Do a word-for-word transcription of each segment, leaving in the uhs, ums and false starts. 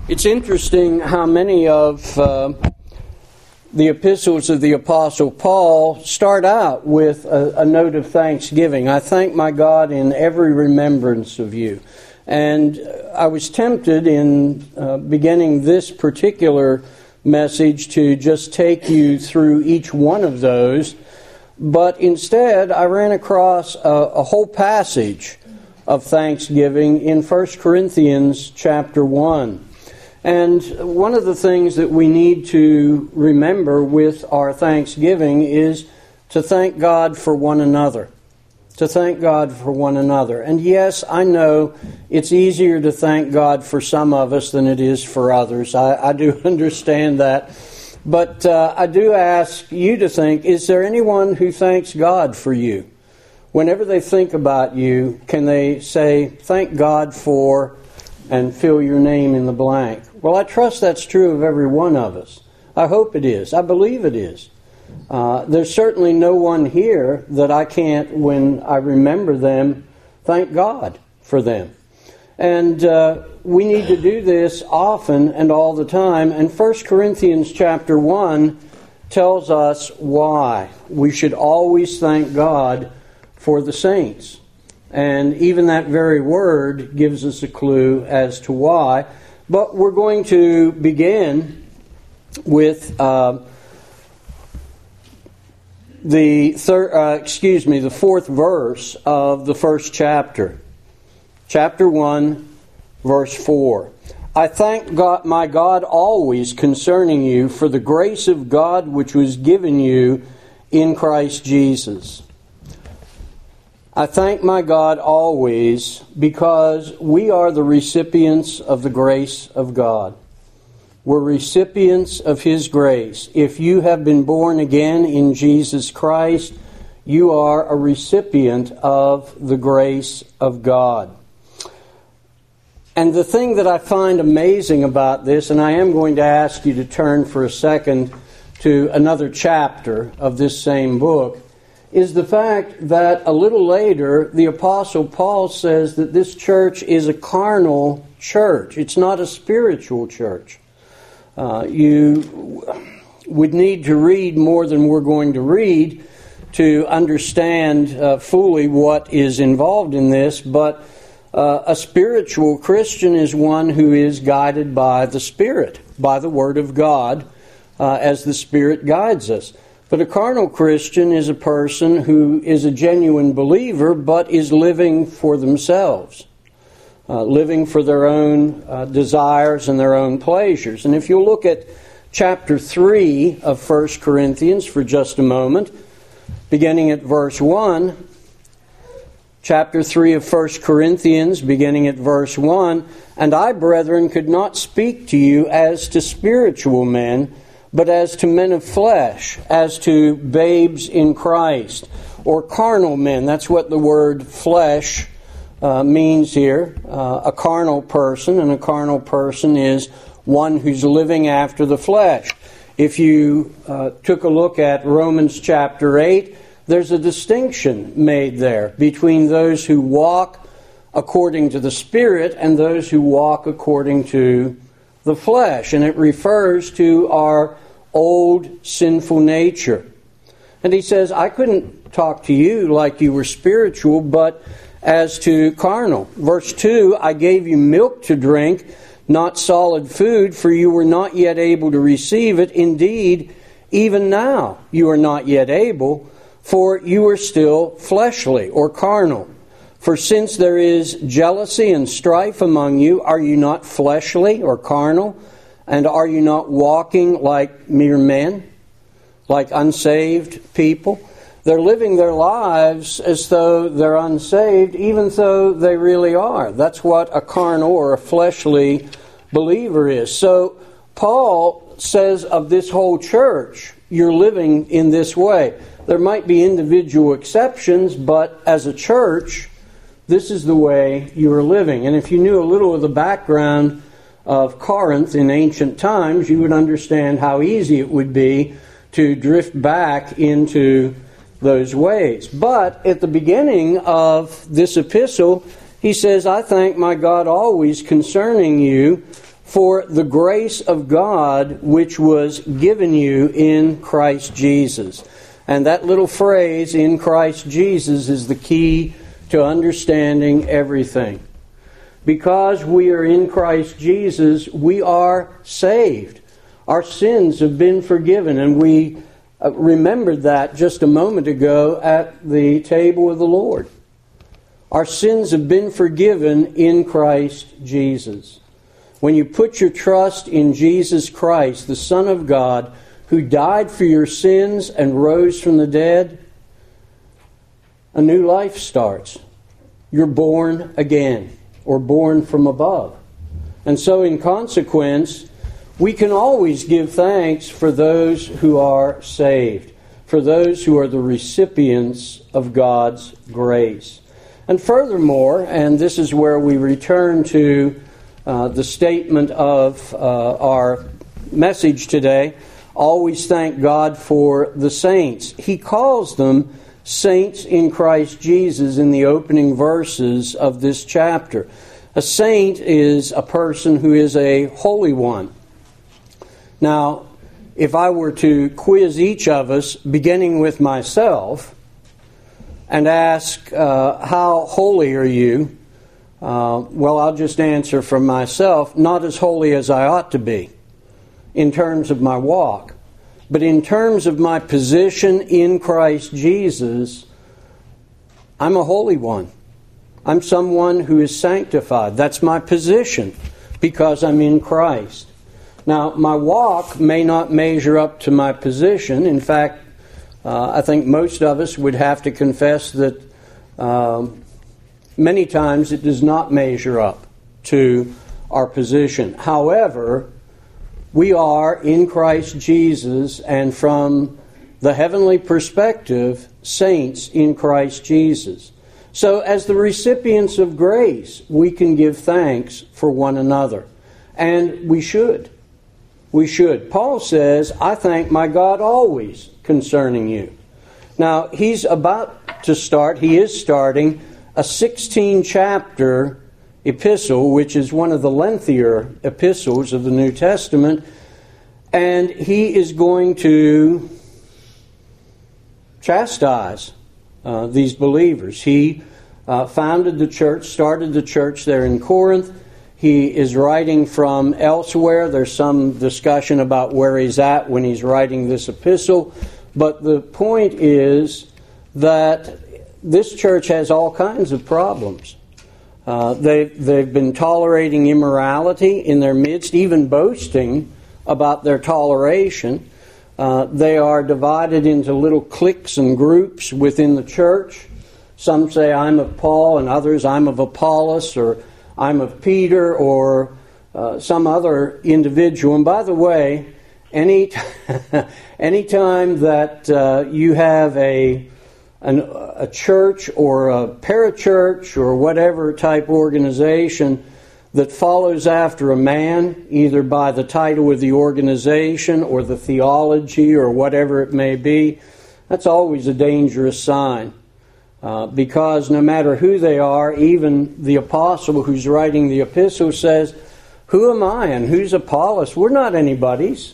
It's interesting how many of uh, the epistles of the Apostle Paul start out with a, a note of thanksgiving. I thank my God in every remembrance of you. And I was tempted in uh, beginning this particular message to just take you through each one of those, but instead I ran across a, a whole passage of thanksgiving in First Corinthians chapter one. And one of the things that we need to remember with our thanksgiving is to thank God for one another. To thank God for one another. And yes, I know it's easier to thank God for some of us than it is for others. I, I do understand that. But uh, I do ask you to think, is there anyone who thanks God for you? Whenever they think about you, can they say, thank God for, and fill your name in the blank? Well, I trust that's true of every one of us. I hope it is. I believe it is. Uh, there's certainly no one here that I can't, when I remember them, thank God for them. And uh, we need to do this often and all the time. And First Corinthians chapter one tells us why we should always thank God for the saints. And even that very word gives us a clue as to why. But we're going to begin with uh, the third, uh, excuse me, the fourth verse of the first chapter, chapter one, verse four. I thank God, my God, always concerning you for the grace of God which was given you in Christ Jesus. I thank my God always because we are the recipients of the grace of God. We're recipients of His grace. If you have been born again in Jesus Christ, you are a recipient of the grace of God. And the thing that I find amazing about this, and I am going to ask you to turn for a second to another chapter of this same book, is the fact that a little later, the Apostle Paul says that this church is a carnal church. It's not a spiritual church. Uh, you would need to read more than we're going to read to understand uh, fully what is involved in this, but uh, a spiritual Christian is one who is guided by the Spirit, by the Word of God, uh, as the Spirit guides us. But a carnal Christian is a person who is a genuine believer but is living for themselves, uh, living for their own uh, desires and their own pleasures. And if you look at chapter three of First Corinthians for just a moment, beginning at verse one, chapter three of First Corinthians, beginning at verse one, and I, brethren, could not speak to you as to spiritual men, but as to men of flesh, as to babes in Christ, or carnal men. That's what the word flesh uh, means here. Uh, a carnal person, and a carnal person is one who's living after the flesh. If you uh, took a look at Romans chapter eight, there's a distinction made there between those who walk according to the Spirit and those who walk according to the flesh, and it refers to our old sinful nature. And he says, I couldn't talk to you like you were spiritual, but as to carnal. Verse two, I gave you milk to drink, not solid food, for you were not yet able to receive it. Indeed, even now you are not yet able, for you are still fleshly or carnal. For since there is jealousy and strife among you, are you not fleshly or carnal? And are you not walking like mere men, like unsaved people? They're living their lives as though they're unsaved, even though they really are. That's what a carnal or a fleshly believer is. So Paul says of this whole church, you're living in this way. There might be individual exceptions, but as a church, this is the way you are living. And if you knew a little of the background of Corinth in ancient times, you would understand how easy it would be to drift back into those ways. But at the beginning of this epistle, he says, I thank my God always concerning you for the grace of God which was given you in Christ Jesus. And that little phrase, in Christ Jesus, is the key to understanding everything. Because we are in Christ Jesus, we are saved. Our sins have been forgiven, and we remembered that just a moment ago at the table of the Lord. Our sins have been forgiven in Christ Jesus. When you put your trust in Jesus Christ, the Son of God, who died for your sins and rose from the dead, a new life starts. You're born again, or born from above. And so in consequence, we can always give thanks for those who are saved, for those who are the recipients of God's grace. And furthermore, and this is where we return to uh, the statement of uh, our message today, always thank God for the saints. He calls them saints in Christ Jesus in the opening verses of this chapter. A saint is a person who is a holy one. Now, if I were to quiz each of us, beginning with myself, and ask, uh, how holy are you? Uh, well, I'll just answer for myself, not as holy as I ought to be in terms of my walk. But in terms of my position in Christ Jesus, I'm a holy one. I'm someone who is sanctified. That's my position because I'm in Christ. Now, my walk may not measure up to my position. In fact, uh, I think most of us would have to confess that um, many times it does not measure up to our position. However, we are in Christ Jesus, and from the heavenly perspective, saints in Christ Jesus. So as the recipients of grace, we can give thanks for one another. And we should. We should. Paul says, I thank my God always concerning you. Now, he's about to start, he is starting a sixteen chapter epistle, which is one of the lengthier epistles of the New Testament, and he is going to chastise uh, these believers. He uh, founded the church, started the church there in Corinth. He is writing from elsewhere. There's some discussion about where he's at when he's writing this epistle, but the point is that this church has all kinds of problems. Uh, they've, they've been tolerating immorality in their midst, even boasting about their toleration. Uh, they are divided into little cliques and groups within the church. Some say, I'm of Paul, and others, I'm of Apollos, or I'm of Peter, or uh, some other individual. And by the way, any any time that uh, you have a An, a church or a parachurch or whatever type organization that follows after a man, either by the title of the organization or the theology or whatever it may be, that's always a dangerous sign. Uh, because no matter who they are, even the apostle who's writing the epistle says, who am I and who's Apollos? We're not anybody's.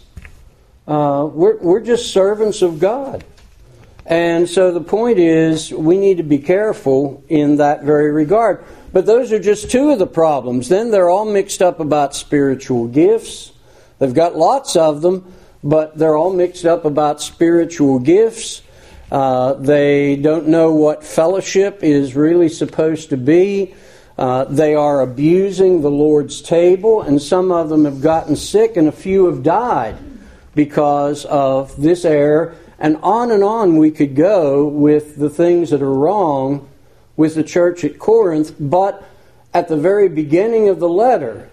Uh, we're, we're just servants of God. And so the point is, we need to be careful in that very regard. But those are just two of the problems. Then they're all mixed up about spiritual gifts. They've got lots of them, but they're all mixed up about spiritual gifts. Uh, they don't know what fellowship is really supposed to be. Uh, they are abusing the Lord's table, and some of them have gotten sick, and a few have died because of this error. And on and on we could go with the things that are wrong with the church at Corinth. But at the very beginning of the letter,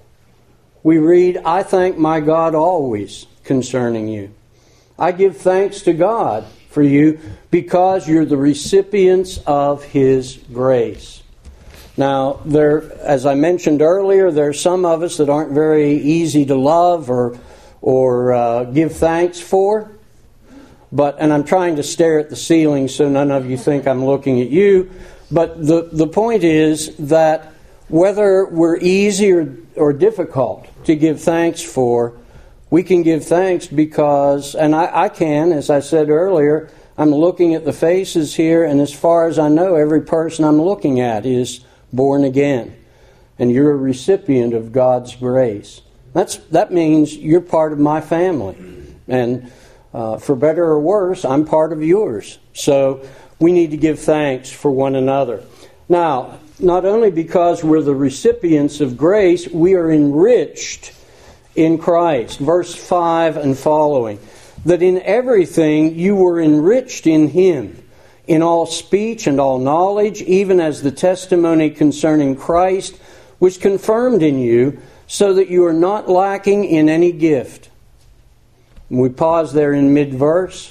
we read, I thank my God always concerning you. I give thanks to God for you because you're the recipients of His grace. Now, there, as I mentioned earlier, there are some of us that aren't very easy to love or, or uh, give thanks for. But, and I'm trying to stare at the ceiling so none of you think I'm looking at you. But the, the point is that whether we're easy or, or difficult to give thanks for, we can give thanks because, and I, I can, as I said earlier, I'm looking at the faces here, and as far as I know, every person I'm looking at is born again. And you're a recipient of God's grace. That's That means you're part of my family. And uh, for better or worse, I'm part of yours. So we need to give thanks for one another. Now, not only because we're the recipients of grace, we are enriched in Christ. Verse five and following. That in everything you were enriched in Him, in all speech and all knowledge, even as the testimony concerning Christ was confirmed in you, so that you are not lacking in any gift. And we pause there in mid-verse.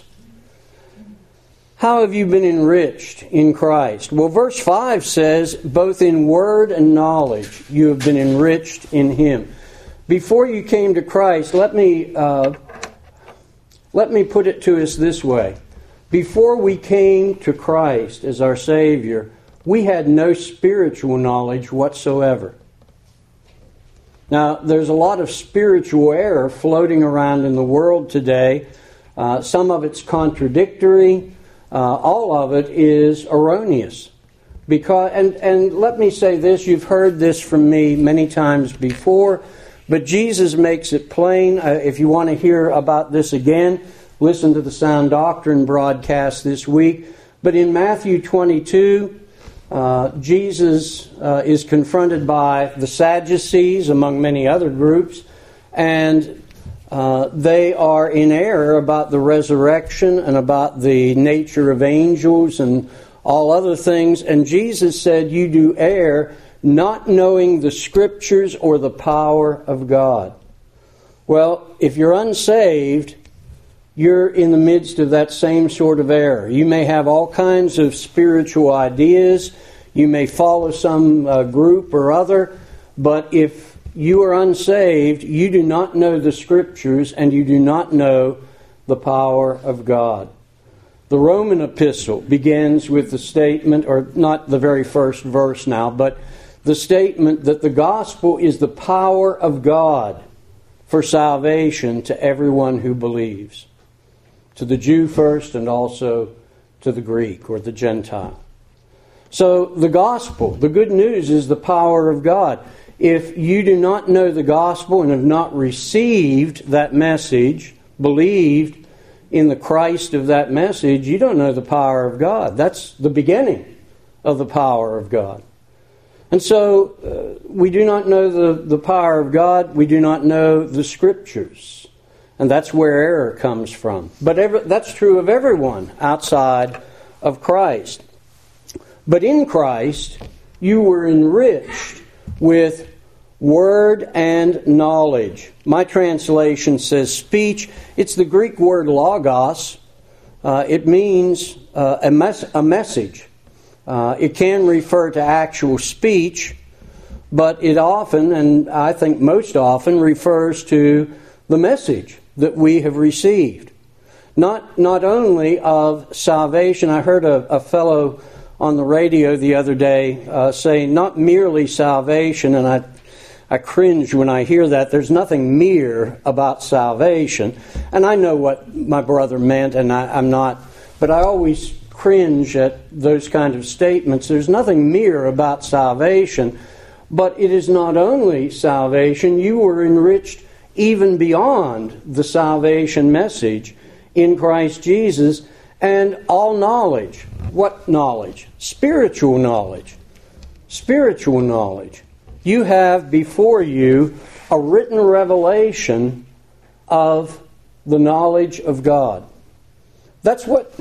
How have you been enriched in Christ? Well, verse five says, both in word and knowledge you have been enriched in Him. Before you came to Christ, let me uh, let me put it to us this way. Before we came to Christ as our Savior, we had no spiritual knowledge whatsoever. Now, there's a lot of spiritual error floating around in the world today. Uh, some of it's contradictory. Uh, all of it is erroneous. Because, and, and let me say this, you've heard this from me many times before, but Jesus makes it plain. Uh, if you want to hear about this again, listen to the Sound Doctrine broadcast this week. But in Matthew twenty-two, uh, Jesus uh, is confronted by the Sadducees, among many other groups, and uh, they are in error about the resurrection and about the nature of angels and all other things. And Jesus said, you do err, not knowing the Scriptures or the power of God. Well, if you're unsaved, you're in the midst of that same sort of error. You may have all kinds of spiritual ideas. You may follow some uh, group or other. But if you are unsaved, you do not know the Scriptures and you do not know the power of God. The Roman epistle begins with the statement, or not the very first verse now, but the statement that the gospel is the power of God for salvation to everyone who believes. To the Jew first and also to the Greek or the Gentile. So the gospel, the good news, is the power of God. If you do not know the gospel and have not received that message, believed in the Christ of that message, you don't know the power of God. That's the beginning of the power of God. And so uh, we do not know the, the power of God. We do not know the Scriptures. And that's where error comes from. But every, that's true of everyone outside of Christ. But in Christ, you were enriched with word and knowledge. My translation says speech. It's the Greek word logos. Uh, it means uh, a, mes- a message. Uh, it can refer to actual speech, but it often, and I think most often, refers to the message that we have received. Not not only of salvation. I heard a, a fellow on the radio the other day uh, say not merely salvation, and I I cringe when I hear that. There's nothing mere about salvation. And I know what my brother meant, and I, I'm not, but I always cringe at those kind of statements. There's nothing mere about salvation, but it is not only salvation. You were enriched even beyond the salvation message in Christ Jesus, and all knowledge. What knowledge? Spiritual knowledge. Spiritual knowledge. You have before you a written revelation of the knowledge of God. That's what...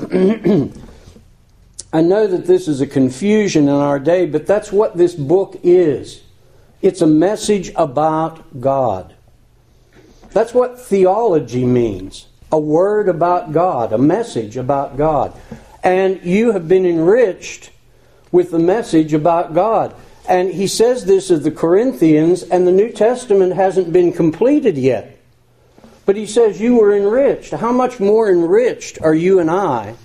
I know that this is a confusion in our day, but that's what this book is. It's a message about God. That's what theology means. A word about God, a message about God. And you have been enriched with the message about God. And he says this of the Corinthians, and the New Testament hasn't been completed yet. But he says you were enriched. How much more enriched are you and I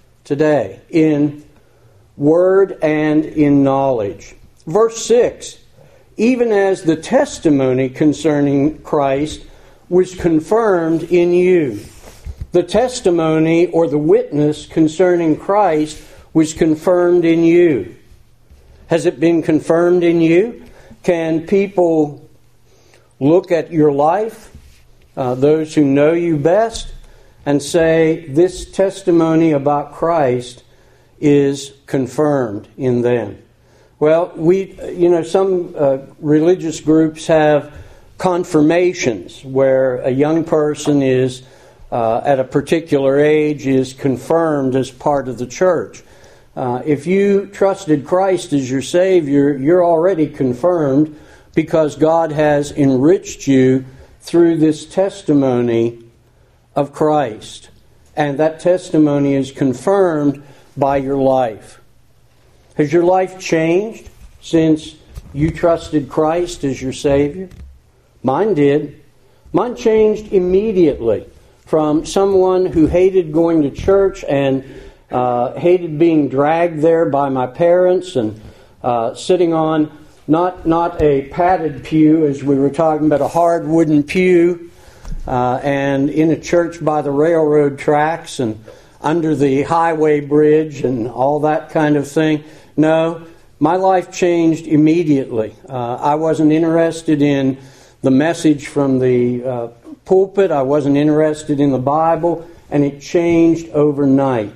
today in word and in knowledge? Verse six, even as the testimony concerning Christ was confirmed in you. The testimony or the witness concerning Christ was confirmed in you. Has it been confirmed in you? Can people look at your life, uh, those who know you best, and say, this testimony about Christ is confirmed in them? Well, we, you know, some uh, religious groups have confirmations where a young person is uh, at a particular age is confirmed as part of the church. Uh, if you trusted Christ as your Savior, you're already confirmed because God has enriched you through this testimony of Christ. And that testimony is confirmed by your life. Has your life changed since you trusted Christ as your Savior? Mine did. Mine changed immediately from someone who hated going to church and uh, hated being dragged there by my parents and uh, sitting on not not a padded pew, as we were talking about, a hard wooden pew, uh, and in a church by the railroad tracks and under the highway bridge and all that kind of thing. No, my life changed immediately. Uh, I wasn't interested in the message from the uh, pulpit. I wasn't interested in the Bible, and it changed overnight.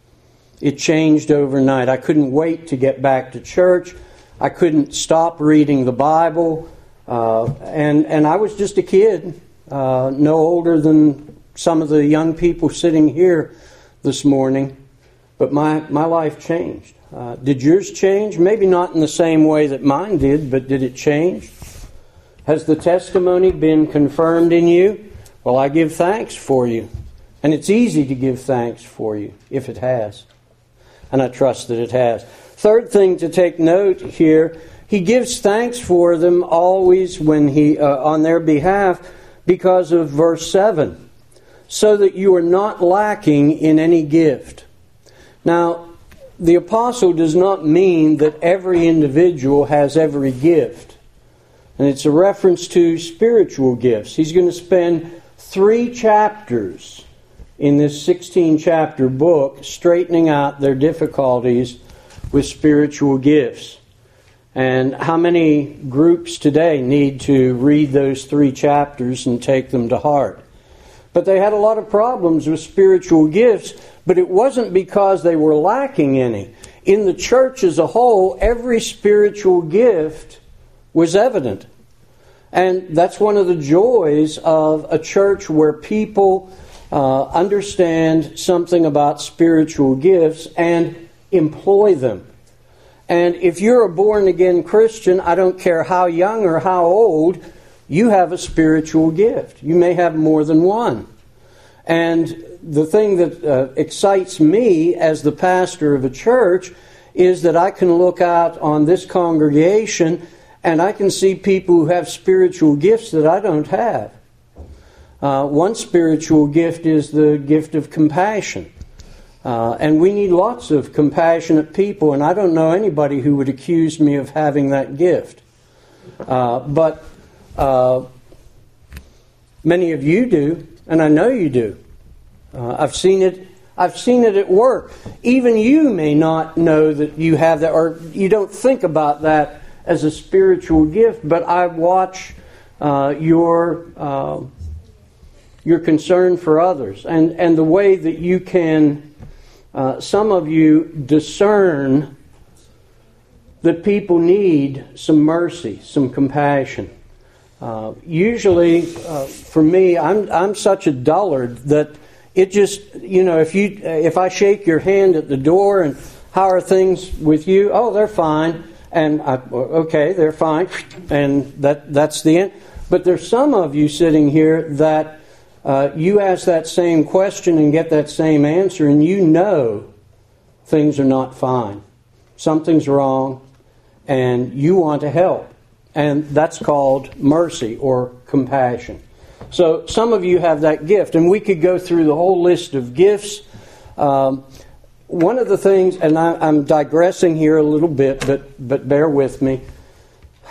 It changed overnight. I couldn't wait to get back to church. I couldn't stop reading the Bible, uh, and and I was just a kid, uh, no older than some of the young people sitting here this morning. But my, my life changed. Uh, did yours change? Maybe not in the same way that mine did, but did it change? Has the testimony been confirmed in you? Well, I give thanks for you. And it's easy to give thanks for you if it has. And I trust that it has. Third thing to take note here, he gives thanks for them always when he uh, on their behalf because of verse seven. So that you are not lacking in any gift. Now, the apostle does not mean that every individual has every gift. And it's a reference to spiritual gifts. He's going to spend three chapters in this sixteen-chapter book straightening out their difficulties with spiritual gifts. And how many groups today need to read those three chapters and take them to heart? But they had a lot of problems with spiritual gifts, but it wasn't because they were lacking any. In the church as a whole, every spiritual gift was evident. And that's one of the joys of a church where people uh, understand something about spiritual gifts and employ them. And if you're a born-again Christian, I don't care how young or how old, you have a spiritual gift. You may have more than one. And the thing that uh, excites me as the pastor of a church is that I can look out on this congregation and I can see people who have spiritual gifts that I don't have. Uh, one spiritual gift is the gift of compassion. Uh, and we need lots of compassionate people, and I don't know anybody who would accuse me of having that gift. Uh, but uh, many of you do, and I know you do. Uh, I've seen it. I've seen it at work. Even you may not know that you have that, or you don't think about that as a spiritual gift. But I watch uh, your uh, your concern for others, and and the way that you can. Uh, some of you discern that people need some mercy, some compassion. Uh, usually, uh, for me, I'm I'm such a dullard that it just, you know, if you if I shake your hand at the door and how are things with you? Oh, they're fine, and I, okay, they're fine, and that that's the end. But there's some of you sitting here that. Uh, you ask that same question and get that same answer, and you know things are not fine. Something's wrong, and you want to help. And that's called mercy or compassion. So some of you have that gift, and we could go through the whole list of gifts. Um, one of the things, and I, I'm digressing here a little bit, but but bear with me.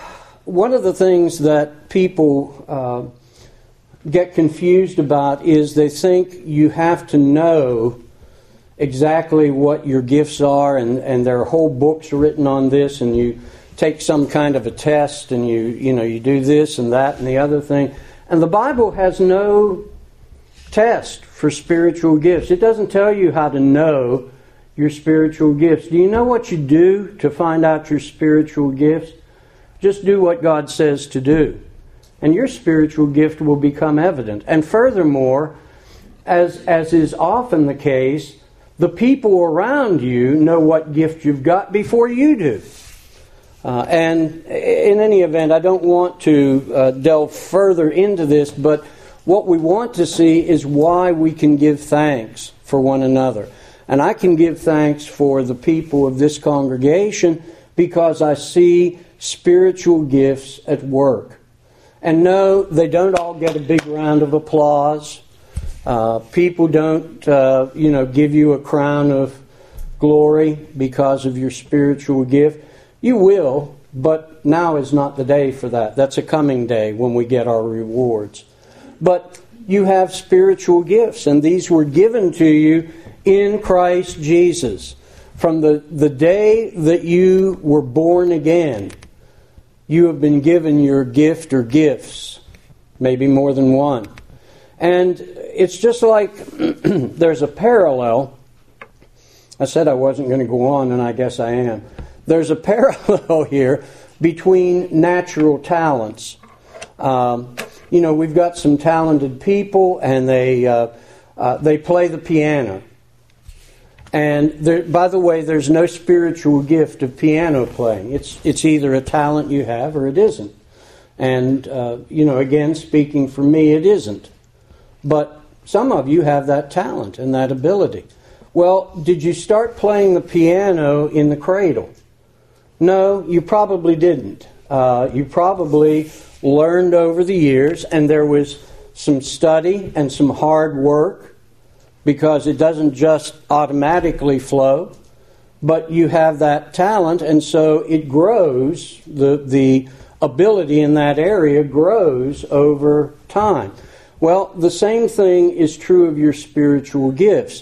one of the things that people uh, get confused about is they think you have to know exactly what your gifts are, and, and there are whole books written on this, and you take some kind of a test, and you you know you do this and that and the other thing. And the Bible has no test for spiritual gifts. It doesn't tell you how to know your spiritual gifts. Do you know what you do to find out your spiritual gifts? Just do what God says to do, and your spiritual gift will become evident. And furthermore, as as is often the case, the people around you know what gift you've got before you do. Uh, and in any event, I don't want to uh, delve further into this, but what we want to see is why we can give thanks for one another. And I can give thanks for the people of this congregation because I see spiritual gifts at work. And no, they don't all get a big round of applause. Uh, people don't, uh, you know, give you a crown of glory because of your spiritual gift. You will, but now is not the day for that. That's a coming day when we get our rewards. But you have spiritual gifts, and these were given to you in Christ Jesus. From the, the day that you were born again, you have been given your gift or gifts, maybe more than one. And it's just like there's a parallel. I said I wasn't going to go on, and I guess I am. There's a parallel here between natural talents. Um, you know, we've got some talented people, and they uh, uh, they play the piano. And there, by the way, there's no spiritual gift of piano playing. It's it's either a talent you have or it isn't. And uh, you know, again, speaking for me, it isn't. But some of you have that talent and that ability. Well, did you start playing the piano in the cradle? No, you probably didn't. Uh, you probably learned over the years, and there was some study and some hard work, because it doesn't just automatically flow, but you have that talent, and so it grows. The, the ability in that area grows over time. Well, the same thing is true of your spiritual gifts.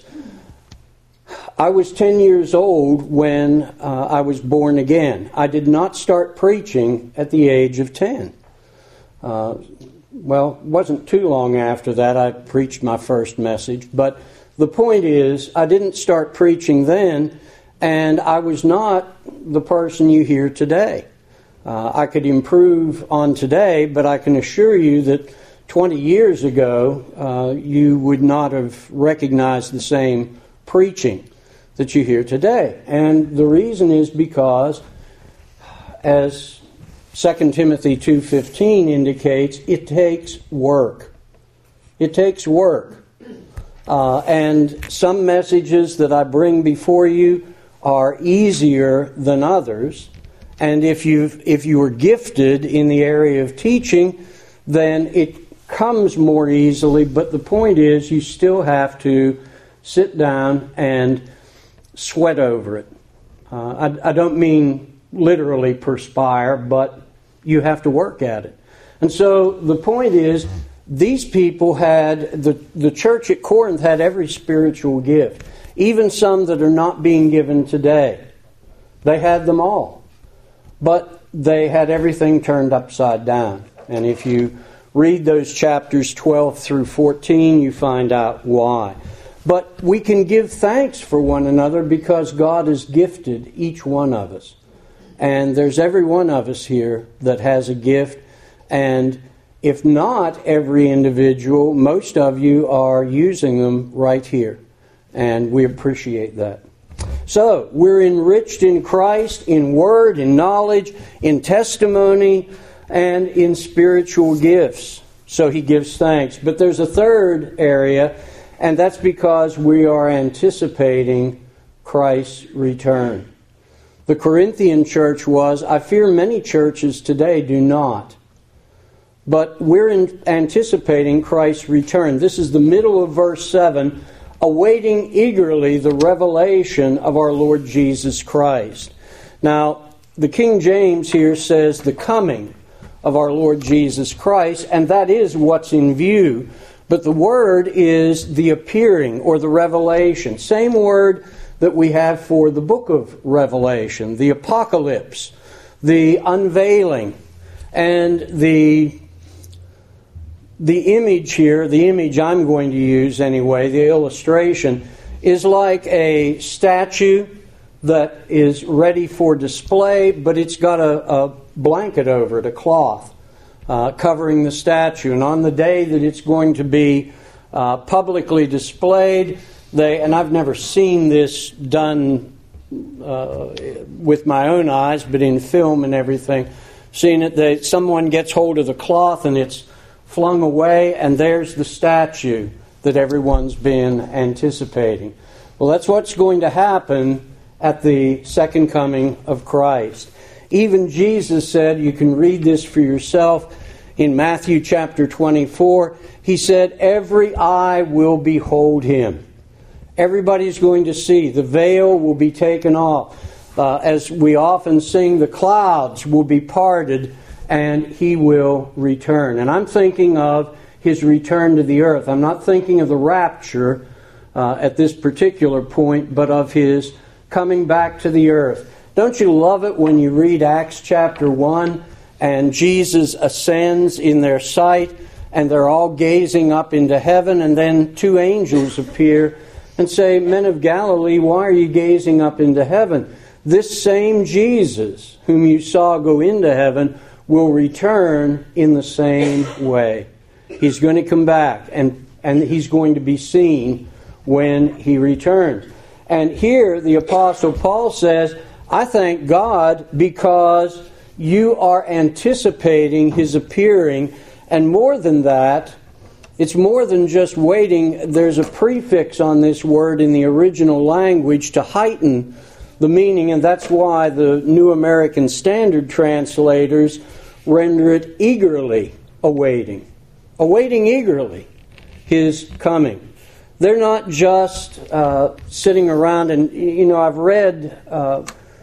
I was ten years old when uh, I was born again. I did not start preaching at the age of ten. Uh, well, it wasn't too long after that I preached my first message, but the point is, I didn't start preaching then, and I was not the person you hear today. Uh, I could improve on today, but I can assure you that twenty years ago, uh, you would not have recognized the same preaching that you hear today. And the reason is because, as Second Timothy two fifteen indicates, it takes work. It takes work. Uh, and some messages that I bring before you are easier than others. And if you if you are gifted in the area of teaching, then it comes more easily. But the point is, you still have to sit down and sweat over it. Uh, I, I don't mean literally perspire, but you have to work at it. And so the point is, these people had, the, the church at Corinth had every spiritual gift, even some that are not being given today. They had them all. But they had everything turned upside down. And if you read those chapters twelve through fourteen, you find out why. But we can give thanks for one another because God has gifted each one of us. And there's every one of us here that has a gift. And if not every individual, most of you are using them right here. And we appreciate that. So, we're enriched in Christ, in word, in knowledge, in testimony, and in spiritual gifts. So he gives thanks. But there's a third area, and that's because we are anticipating Christ's return. The Corinthian church was. I fear many churches today do not. But we're in anticipating Christ's return. This is the middle of verse seven, awaiting eagerly the revelation of our Lord Jesus Christ. Now, the King James here says the coming of our Lord Jesus Christ, and that is what's in view. But the word is the appearing or the revelation. Same word that we have for the book of Revelation, the apocalypse, the unveiling, and the the image here, the image I'm going to use anyway, the illustration, is like a statue that is ready for display, but it's got a, a blanket over it, a cloth, uh, covering the statue. And on the day that it's going to be uh, publicly displayed, they, and I've never seen this done uh, with my own eyes, but in film and everything, seen it, they, someone gets hold of the cloth and it's flung away, and there's the statue that everyone's been anticipating. Well, that's what's going to happen at the second coming of Christ. Even Jesus said, you can read this for yourself in Matthew chapter twenty-four, he said, every eye will behold him. Everybody's going to see. The veil will be taken off. Uh, as we often sing, the clouds will be parted and he will return. And I'm thinking of his return to the earth. I'm not thinking of the rapture uh, at this particular point, but of his coming back to the earth. Don't you love it when you read Acts chapter one and Jesus ascends in their sight and they're all gazing up into heaven, and then two angels appear and say, men of Galilee, why are you gazing up into heaven? This same Jesus whom you saw go into heaven will return in the same way. He's going to come back, and, and he's going to be seen when he returns. And here the Apostle Paul says, I thank God because you are anticipating his appearing, and more than that, it's more than just waiting. There's a prefix on this word in the original language to heighten the meaning, and that's why the New American Standard translators render it eagerly awaiting. Awaiting eagerly his coming. They're not just uh, sitting around, and, you know, I've read uh,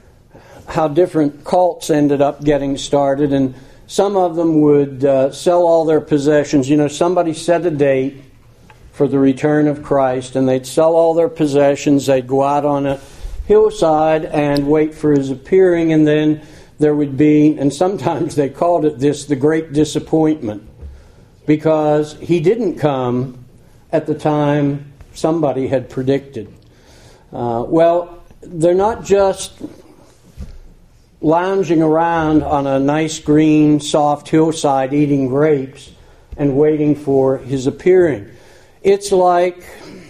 how different cults ended up getting started, and some of them would uh, sell all their possessions. You know, somebody set a date for the return of Christ, and they'd sell all their possessions. They'd go out on a hillside and wait for his appearing, and then there would be, and sometimes they called it this, the great disappointment, because he didn't come at the time somebody had predicted. Uh, well, they're not just lounging around on a nice green, soft hillside eating grapes and waiting for his appearing. It's like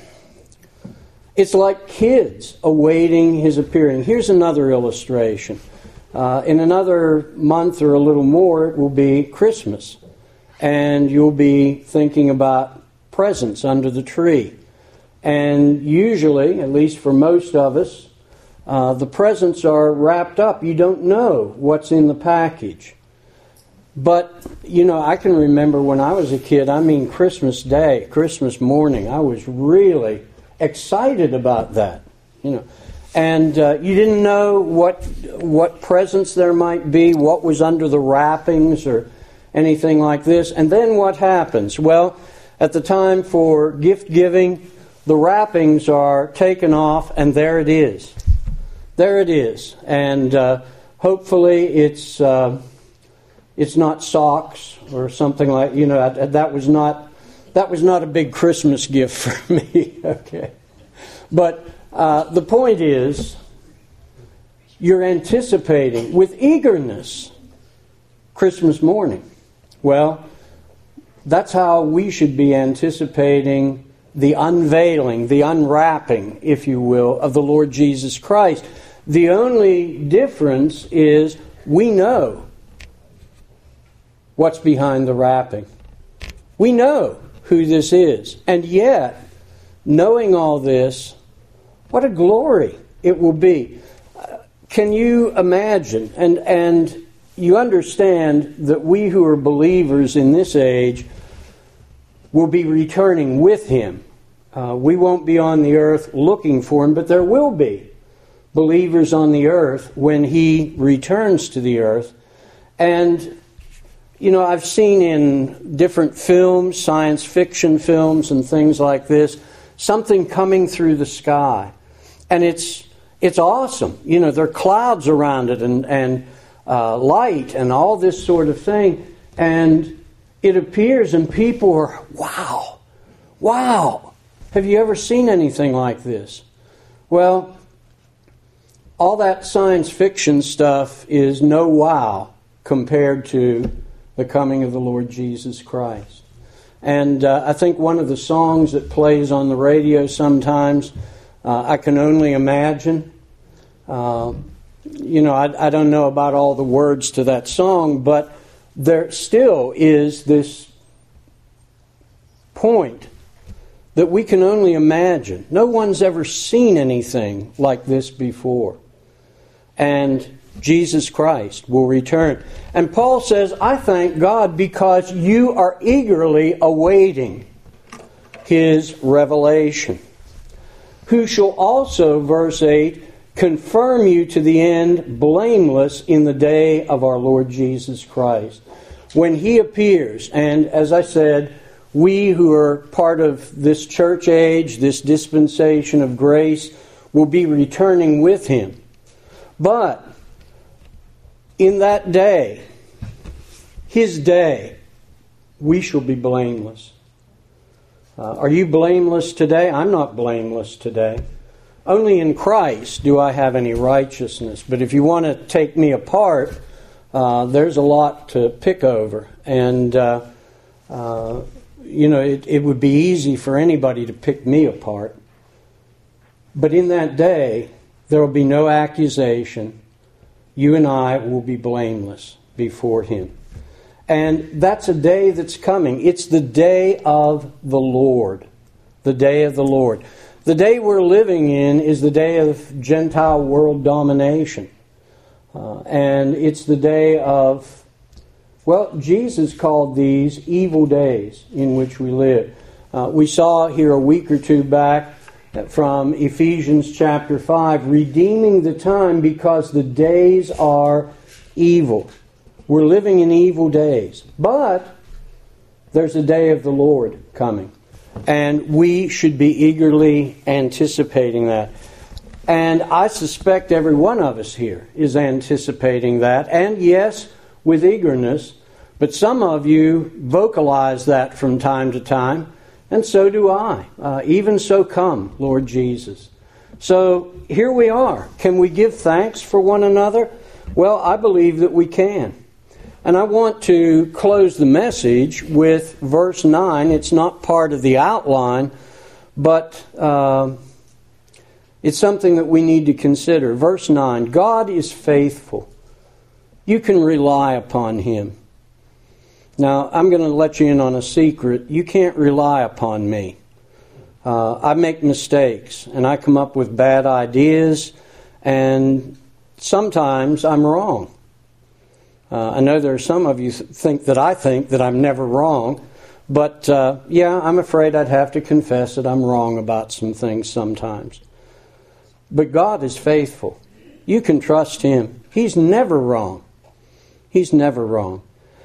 it's like kids awaiting his appearing. Here's another illustration. Uh, in another month or a little more, it will be Christmas. And you'll be thinking about presents under the tree. And usually, at least for most of us, uh, the presents are wrapped up. You don't know what's in the package. But, you know, I can remember when I was a kid, I mean Christmas Day, Christmas morning, I was really excited about that, you know. And uh, you didn't know what what presents there might be, what was under the wrappings or anything like this. And then what happens? Well, at the time for gift giving, the wrappings are taken off, and there it is. There it is. And uh, hopefully it's uh, it's not socks or something like, you know, that was not that was not a big Christmas gift for me. Okay. But uh, the point is, you're anticipating with eagerness Christmas morning. Well, that's how we should be anticipating the unveiling, the unwrapping, if you will, of the Lord Jesus Christ. The only difference is we know what's behind the wrapping. We know who this is. And yet, knowing all this, what a glory it will be. Uh, can you imagine, and, and you understand that we who are believers in this age will be returning with him. Uh, we won't be on the earth looking for him, but there will be believers on the earth when he returns to the earth. And you know, I've seen in different films, science fiction films and things like this, something coming through the sky. And it's it's awesome. You know, there are clouds around it and, and uh, light and all this sort of thing. And it appears and people are, wow, wow. Have you ever seen anything like this? Well, all that science fiction stuff is no wow compared to the coming of the Lord Jesus Christ. And uh, I think one of the songs that plays on the radio sometimes, uh, I Can Only Imagine. Uh, you know, I, I don't know about all the words to that song, but there still is this point that we can only imagine. No one's ever seen anything like this before. And Jesus Christ will return. And Paul says, I thank God because you are eagerly awaiting His revelation, who shall also, verse eight, confirm you to the end blameless in the day of our Lord Jesus Christ, when He appears. And as I said, we who are part of this church age, this dispensation of grace, will be returning with Him. But in that day, His day, we shall be blameless. Uh, are you blameless today? I'm not blameless today. Only in Christ do I have any righteousness. But if you want to take me apart, uh, there's a lot to pick over. And, uh, uh, you know, it, it would be easy for anybody to pick me apart. But in that day, there will be no accusation. You and I will be blameless before Him. And that's a day that's coming. It's the day of the Lord. The day of the Lord. The day we're living in is the day of Gentile world domination. Uh, and it's the day of, well, Jesus called these evil days in which we live. Uh, we saw here a week or two back from Ephesians chapter five, redeeming the time because the days are evil. We're living in evil days. But there's a day of the Lord coming. And we should be eagerly anticipating that. And I suspect every one of us here is anticipating that. And yes, with eagerness. But some of you vocalize that from time to time. And so do I. Uh, even so come, Lord Jesus. So here we are. Can we give thanks for one another? Well, I believe that we can. And I want to close the message with verse nine. It's not part of the outline, but uh, it's something that we need to consider. Verse nine, God is faithful. You can rely upon Him. Now, I'm going to let you in on a secret. You can't rely upon me. Uh, I make mistakes, and I come up with bad ideas, and sometimes I'm wrong. Uh, I know there are some of you th- think that I think that I'm never wrong, but uh, yeah, I'm afraid I'd have to confess that I'm wrong about some things sometimes. But God is faithful. You can trust Him. He's never wrong. He's never wrong.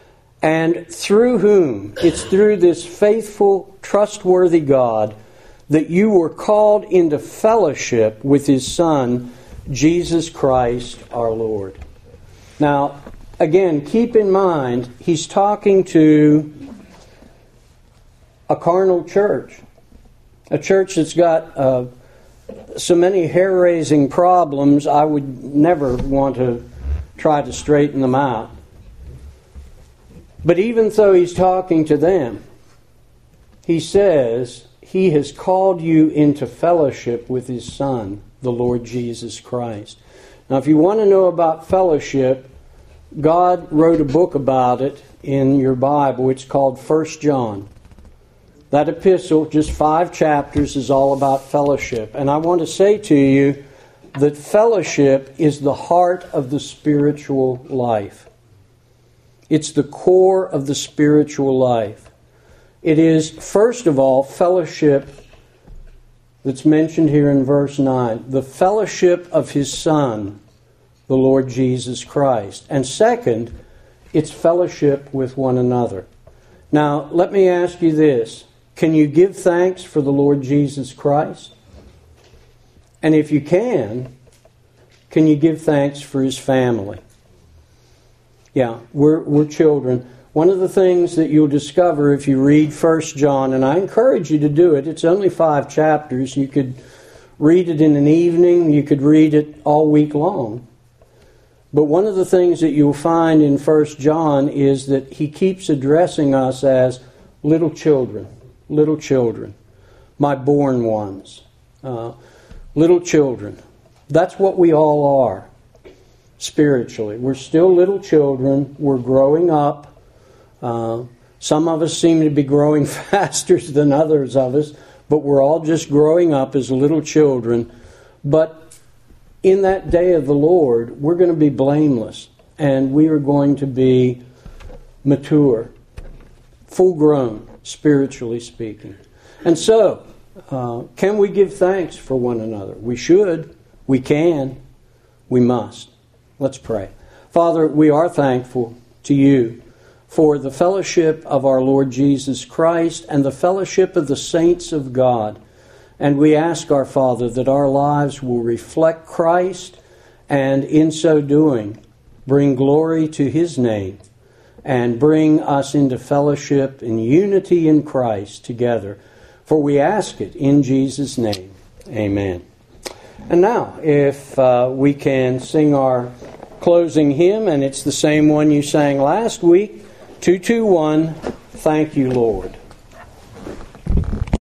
And through whom? It's through this faithful, trustworthy God that you were called into fellowship with His Son, Jesus Christ our Lord. Now, again, keep in mind, he's talking to a carnal church. A church that's got uh, so many hair-raising problems, I would never want to try to straighten them out. But even though he's talking to them, he says he has called you into fellowship with His Son, the Lord Jesus Christ. Now, if you want to know about fellowship, God wrote a book about it in your Bible. It's called First John. That epistle, just five chapters, is all about fellowship. And I want to say to you that fellowship is the heart of the spiritual life. It's the core of the spiritual life. It is, first of all, fellowship that's mentioned here in verse nine. The fellowship of His Son, the Lord Jesus Christ. And second, it's fellowship with one another. Now, let me ask you this. Can you give thanks for the Lord Jesus Christ? And if you can, can you give thanks for His family? Yeah, we're, we're children. One of the things that you'll discover if you read First John, and I encourage you to do it, it's only five chapters. You could read it in an evening, you could read it all week long. But one of the things that you'll find in First John is that he keeps addressing us as little children, little children, my born ones, uh, little children. That's what we all are spiritually. We're still little children. We're growing up. Uh, some of us seem to be growing faster than others of us, but we're all just growing up as little children. But in that day of the Lord, we're going to be blameless, and we are going to be mature, full-grown, spiritually speaking. And so, uh, can we give thanks for one another? We should. We can. We must. Let's pray. Father, we are thankful to you for the fellowship of our Lord Jesus Christ and the fellowship of the saints of God. And we ask our Father that our lives will reflect Christ and in so doing bring glory to His name and bring us into fellowship and unity in Christ together. For we ask it in Jesus' name. Amen. And now, if uh, we can sing our closing hymn, and it's the same one you sang last week, two two one, Thank You, Lord.